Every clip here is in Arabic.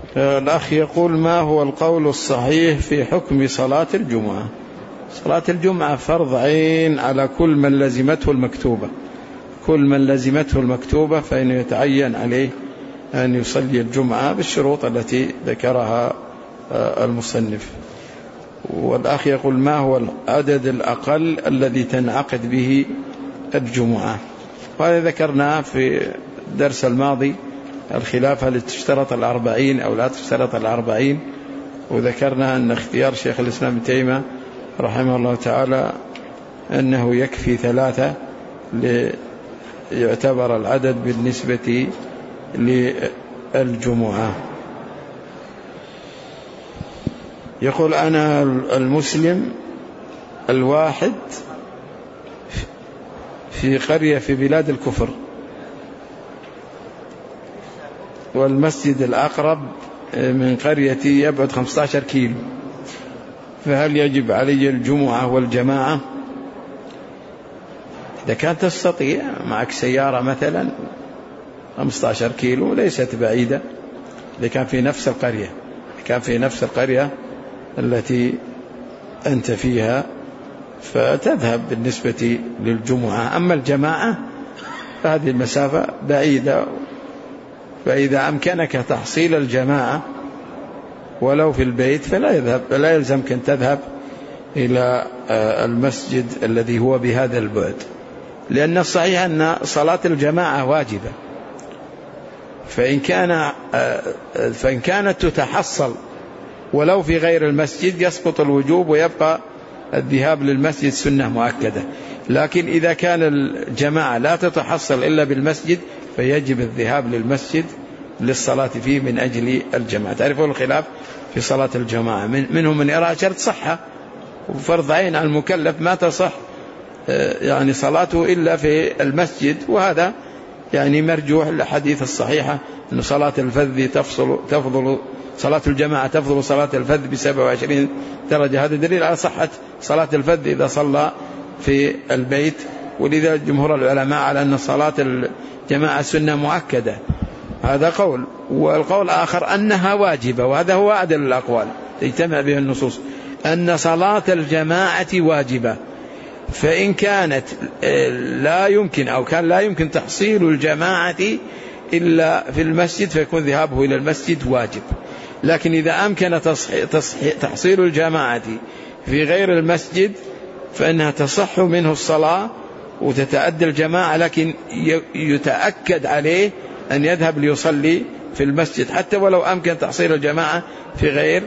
الأخ يقول: ما هو القول الصحيح في حكم صلاة الجمعة؟ صلاة الجمعة فرض عين على كل من لزمته المكتوبة، كل من لزمته المكتوبة فإنه يتعين عليه أن يصلي الجمعة بالشروط التي ذكرها المصنف. والأخ يقول: ما هو العدد الأقل الذي تنعقد به الجمعة؟ وهذا ذكرناه في الدرس الماضي، الخلافة هل تشترط 40 أو لا تشترط 40، وذكرنا أن اختيار شيخ الإسلام ابن تيمية رحمه الله تعالى أنه يكفي 3 ليعتبر العدد بالنسبة للجمعة. يقول: أنا المسلم الواحد في قرية في بلاد الكفر، والمسجد الأقرب من قريتي يبعد 15 كيلو، فهل يجب علي الجمعة والجماعة؟ إذا كانت تستطيع، معك سيارة مثلا 15 كيلو ليست بعيدة، إذا كان في نفس القرية، كان في نفس القرية التي أنت فيها فتذهب بالنسبة للجمعة. أما الجماعة فهذه المسافة بعيدة، فإذا أمكنك تحصيل الجماعة ولو في البيت فلا يلزمك أن تذهب إلى المسجد الذي هو بهذا البعد، لأن الصحيح أن صلاة الجماعة واجبة، فإن كانت تتحصل ولو في غير المسجد يسقط الوجوب ويبقى الذهاب للمسجد سنة مؤكدة. لكن إذا كان الجماعة لا تتحصل إلا بالمسجد فيجب الذهاب للمسجد للصلاة فيه من أجل الجماعة. تعرفون الخلاف في صلاة الجماعة، منهم من يرى شرط صحة وفرض عين على المكلف ما تصح يعني صلاته إلا في المسجد، وهذا يعني مرجوح الحديث الصحيحة أن صلاة الفذ تفضل صلاة الجماعة تفضل صلاة الفذ ب27 درجة. هذا دليل على صحة صلاة الفذ إذا صلى في البيت، ولذا جمهور العلماء على أن صلاة الجماعة سنة مؤكدة. هذا قول، والقول آخر أنها واجبة، وهذا هو أعدل الأقوال تجتمع به النصوص، أن صلاة الجماعة واجبة، فإن كانت لا يمكن أو كان لا يمكن تحصيل الجماعة إلا في المسجد فيكون ذهابه إلى المسجد واجب. لكن إذا أمكن تحصيل الجماعة في غير المسجد فإنها تصح منه الصلاة وتتأدى الجماعة، لكن يتأكد عليه أن يذهب ليصلي في المسجد حتى ولو أمكن تحصيل الجماعة في غير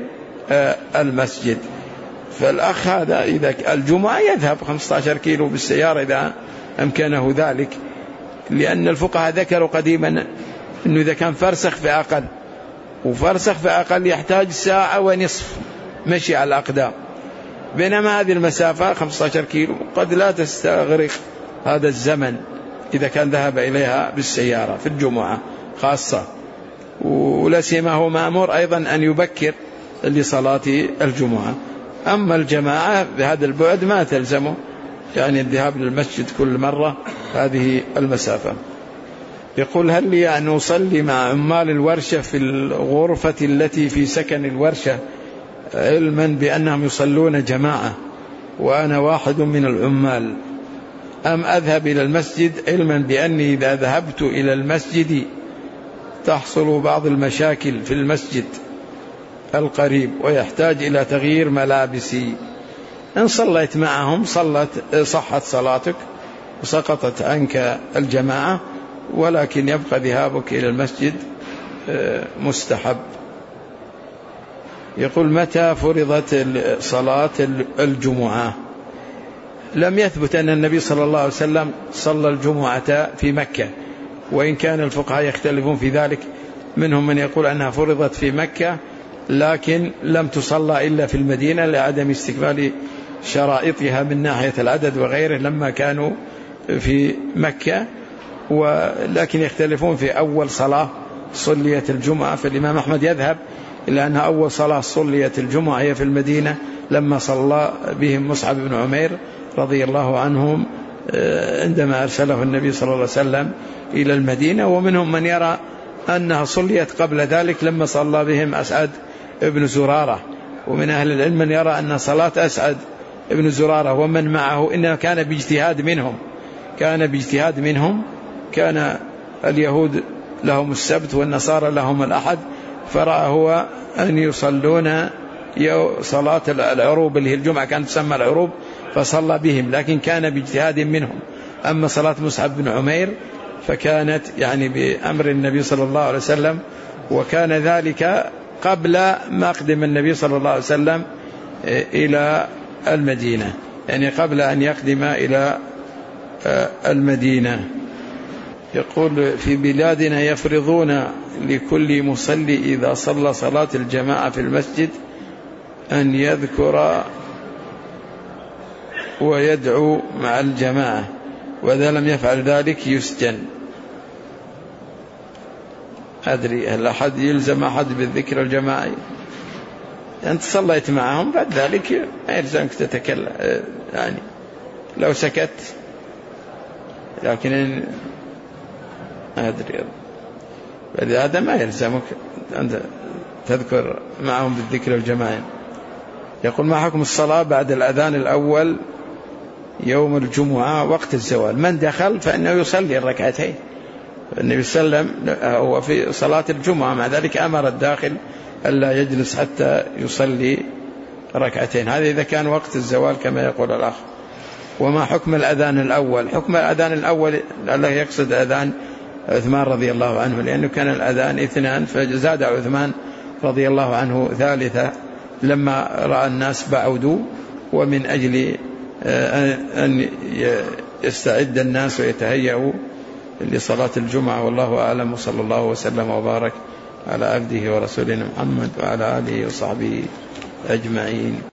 المسجد. فالأخ هذا إذا الجمعة يذهب 15 كيلو بالسيارة إذا أمكنه ذلك، لأن الفقهاء ذكروا قديما أنه إذا كان فرسخ في أقل، وفرسخ في أقل يحتاج 1.5 ساعة مشي على الأقدام، بينما هذه المسافة 15 كيلو قد لا تستغرق هذا الزمن إذا كان ذهب إليها بالسيارة في الجمعة خاصة، ولا سيما هو مأمور أيضا أن يبكر لصلاة الجمعة. أما الجماعة بهذا البعد ما تلزمه يعني الذهاب للمسجد كل مرة هذه المسافة. يقول: هل لي أن أصلي مع عمال الورشة في الغرفة التي في سكن الورشة علما بأنهم يصلون جماعة وأنا واحد من العمال، أم أذهب إلى المسجد علما بأني إذا ذهبت إلى المسجد تحصل بعض المشاكل في المسجد القريب ويحتاج إلى تغيير ملابسي؟ إن صليت معهم صحت صلاتك وسقطت عنك الجماعة، ولكن يبقى ذهابك إلى المسجد مستحب. يقول: متى فرضت صلاة الجمعة؟ لم يثبت أن النبي صلى الله عليه وسلم صلى الجمعة في مكة، وإن كان الفقهاء يختلفون في ذلك، منهم من يقول أنها فرضت في مكة لكن لم تصلى إلا في المدينة لعدم استكمال شرائطها من ناحية العدد وغيره لما كانوا في مكة، ولكن يختلفون في أول صلاة صليت الجمعة. فالإمام أحمد يذهب إلى أن أول صلاة صليت الجمعة هي في المدينة لما صلى بهم مصعب بن عمير رضي الله عنهم عندما أرسله النبي صلى الله عليه وسلم إلى المدينة. ومنهم من يرى أنها صليت قبل ذلك لما صلى بهم أسعد ابن زرارة. ومن أهل العلم من يرى أن صلاة أسعد ابن زرارة ومن معه إنها كان باجتهاد منهم. كان اليهود لهم السبت والنصارى لهم الأحد، فرأى هو أن يصلون صلاة العروب اللي هي الجمعة كانت تسمى العروب فصلى بهم، لكن كان باجتهاد منهم. أما صلاة مصعب بن عمير فكانت يعني بأمر النبي صلى الله عليه وسلم، وكان ذلك قبل مقدم النبي صلى الله عليه وسلم إلى المدينة، يعني قبل أن يقدم إلى المدينة. يقول في بلادنا يفرضون لكل مصلي إذا صلى صلاة الجماعة في المسجد أن يذكر ويدعو مع الجماعة، وإذا لم يفعل ذلك يسجن. أدري هل أحد يلزم أحد بالذكر الجماعي؟ أنت صليت معهم بعد ذلك ما يلزمك تتكلم، يعني لو سكت، لكن أدري هذا ما يلزمك أن تذكر معهم بالذكر الجماعي. يقول ما حكم الصلاة بعد الأذان الأول يوم الجمعة وقت الزوال؟ من دخل فإنه يصلي الركعتين. النبي صلى الله عليه وسلم هو في صلاة الجمعة، مع ذلك أمر الداخل ألا يجلس حتى يصلي ركعتين. هذا إذا كان وقت الزوال كما يقول الأخ. وما حكم الأذان الأول؟ حكم الأذان الأول الله يقصد أذان عثمان رضي الله عنه، لأنه كان الأذان 2 فزاد عثمان رضي الله عنه ثالثة لما رأى الناس بعدوا، ومن أجل أن يستعد الناس ويتهيئوا لصلاة الجمعة. والله أعلم، وصلى الله وسلم وبارك على عبده ورسوله محمد وعلى آله وصحبه أجمعين.